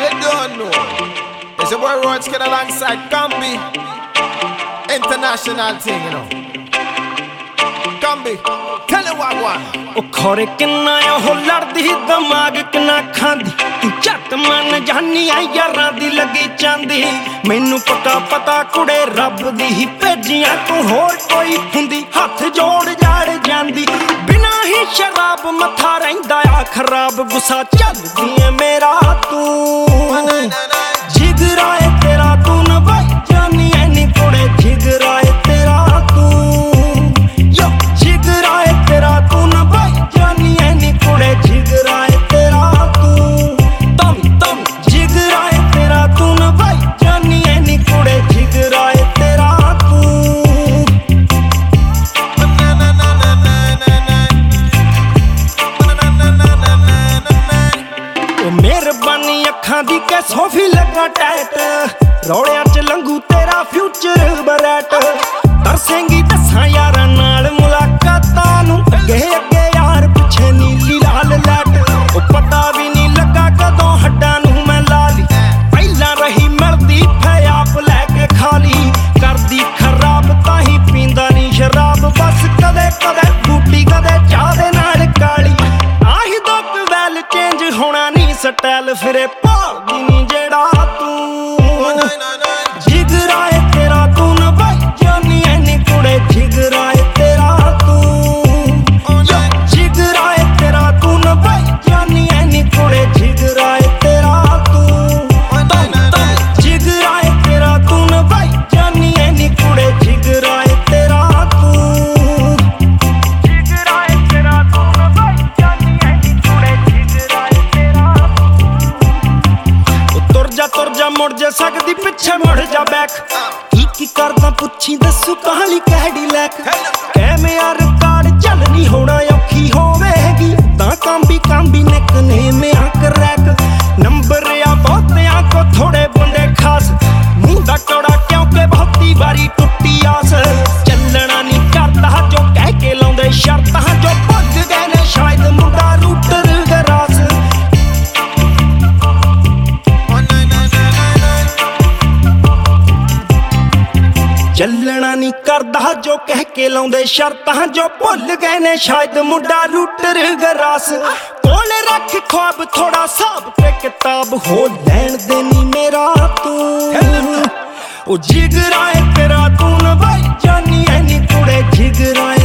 You don't know. It's your boy Roach alongside Cambi. International thing, you know. Cambi, tell you what one. ਉਹ ਖੋਰੇ ਕਿੰਨਾ ਉਹ ਲੜਦੀ ਦਿਮਾਗ ਕਿੰਨਾ ਖਾਂਦੀ ਤੂੰ ਝੱਟ ਮੰਨ ਜਾਨੀ ਆ ਯਾਰਾਂ ਦੀ ਲੱਗੀ ਚਾਂਦੀ ਮੈਨੂੰ ਪੱਕਾ ਪਤਾ ਕੁੜੇ ਰੱਬ ਦੀ ਹੀ ਭੇਜੀਆਂ ਤੂੰ ਹੋਰ ਕੋਈ ਹੁੰਦੀ ਹੱਥ ਜੋੜ ਜਾੜ ਜਾਂਦੀ ਬਿਨਾ ਹੀ ਸ਼ਰਾਬ ਮੱਥਾ ਰਹਿੰਦਾ ਆ ਖਰਾਬ ਗੁੱਸਾ ਚੱਲਦੀ ਏ ਮੇਰਾ ਤੂੰ ਜਿਗਰਾ ਏ ਤੇਰਾ ਤੂੰ ਨਵਾਈ ਜਾਨੀ ਐ ਨੀ ਕੁੜੇ ਜਿਗਰਾ ਏ ਤੇਰਾ ਤੂੰ ਯੋ ਜਿਗਰਾ ਏ ਤੇਰਾ ਤੂੰ ਨਵਾਈ ਜਾਨੀ ਐ ਨੀ ਕੁੜੇ ਜਿਗਰਾ ਏ ਤੇਰਾ ਤੂੰ ਤਮ ਜਿਗਰਾ ਏ ਤੇਰਾ ਤੂੰ ਨਵਾਈ ਜਾਨੀ ਐ ਨੀ ਕੁੜੇ ਜਿਗਰਾ ਏ ਤੇਰਾ ਤੂੰ ਉਹ ਮਿਹਰਬਾਨੀ ਅੱਖਾਂ ਦੀ ਕਿ ਸੋਫੀ ਲੱਗਾ ਟੈਟ ਰੌਲਿਆਂ ਚ ਲੰਘੂ ਤੇਰਾ ਫਿਊਚਰ ਬਰੈਟ ਤਰਸੇਂਗੀ ਦੱਸਾਂ ਯਾਰਾਂ ਨਾਲ ਮੁਲਾਕਾਤਾਂ ਨੂੰ ਅੱਗੇ ਅੱਗੇ ਯਾਰ ਪਿੱਛੇ ਨੀਲੀ ਲਾਲ ਲੈਟ ਉਹ ਪਤਾ ਵੀ ਨਹੀਂ ਲੱਗਾ ਕਦੋਂ ਹੱਡਾਂ ਨੂੰ ਮੈਂ ਲਾ ਲਈ ਪਹਿਲਾਂ ਰਹੀ ਮਿਲਦੀ ਫਿਆਪ ਲੈ ਕੇ ਖਾਲੀ ਕਰਦੀ ਖਰਾਬ ਤਾਂ ਹੀ ਪੀਂਦਾ ਨਹੀਂ ਸ਼ਰਾਬ ਬਸ ਕਦੇ ਕਦੇ ਬੂਟੀ ਕਦੇ ਚਾਹ ਦੇ ਨਾਲ ਕਾਲੀ ਆਹੀ ਦੋ ਵੈਲ ਚੇਂਜ ਹੋਣਾ ਨਹੀਂ ਸਟਾਈਲ ਫਿਰੇ ਭਾਲਦੀ ਨਹੀਂ ਜਿਹੜਾ ਤੂੰ ਜਿਗਰਾ ਏ ਤੇਰਾ ਤੂੰ ਨਵਾਈ ਜਾਨੀ ਐ ਨੀ ਕੁੜੇ ਜਿਗਰਾ ਏ ਤੇਰਾ ਤੂੰ ਜਿਗਰਾ ਏ ਤੇਰਾ ਤੂੰ ਨਵਾਈ ਜਾਨੀ ਐ ਨੀ ਕੁੜੇ ਜਿਗਰਾ ਏ ਤੇਰਾ ਤੂੰ ਜਿਗਰਾ ਏ ਤੇਰਾ ਤੂੰ ਨਵਾਈ ਜਾਨੀ ਐ ਨੀ ਕੁੜੇ ਜਿਗਰਾ ਏ ਤੇਰਾ ਤੂੰ ਜਿਗਰਾ ਏ ਤੇਰਾ ਤੂੰ ਨਵਾਈ ਜਾਨੀ ਐ ਨੀ ਕੁੜੇ ਜਿਗਰਾ ਏ ਤੇਰਾ ਉਹ ਤੁਰ ਜਾ ਮੁੜ ਜਾ ਸਕਦੀ ਪਿੱਛੇ ਮੁੜ ਜਾ ਬੈਕ ਕੀ ਕਰਦਾ ਪੁੱਛੀ ਦੱਸੂ ਕਹਾਣੀ ਕਿਹੜੀ ਲੈਕ ਐਵੇਂ ਆ ਰਿਕਾਰਡ ਚੱਲ ਨਹੀਂ ਹੋਣਾ ਔਖੀ ਹੋਵੇਗੀ ਤਾਂ ਕਾਂਬੀ ਨਿਕਨੇਮ ਆ ਕਰੈਕ ਨੰਬਰ ਆ ਬਹੁਤਿਆਂ ਕੋ ਥੋੜੇ ਬੰਦੇ ਖਾਸ ਮੂੰਹ ਦਾ ਕੌੜਾ ਕਿਉਂਕਿ ਬਹੁਤੀ ਵਾਰੀ ਟੁੱਟੀ ਆਸ ਚੱਲਣਾ ਨਹੀਂ ਕਰਦਾ ਜੋ ਕਹਿ ਕੇ ਲਾਉਂਦੇ ਸ਼ਰਤਾਂ ਜੋ ਭੁੱਲ ਗਏ ਨੇ ਸ਼ਾਇਦ ਮੁੰਡਾ ਰੂਟਰ ਗਰਾਸ ਚੱਲਣਾ ਨਹੀਂ ਕਰਦਾ ਜੋ ਕਹਿ ਕੇ ਲਾਉਂਦੇ ਸ਼ਰਤਾਂ ਜੋ ਭੁੱਲ ਗਏ ਨੇ ਸ਼ਾਇਦ ਮੁੰਡਾ ਰੂਟਰ ਗਰਾਸ ਕੋਲੇ ਰੱਖ ख्वाब ਥੋੜਾ ਹਿਸਾਬ ਤੇ ਕਿਤਾਬ ਹੋ ਲੈਣ ਦੇ ਨੀ ਮੇਰਾ ਤੂੰ ਉਹ ਜਿਗਰਾ ਏ ਤੇਰਾ ਤੂੰ ਨਵਾਈ ਜਾਨੀ ਐ ਨੀ ਕੁੜੇ ਜਿਗਰਾ ਏ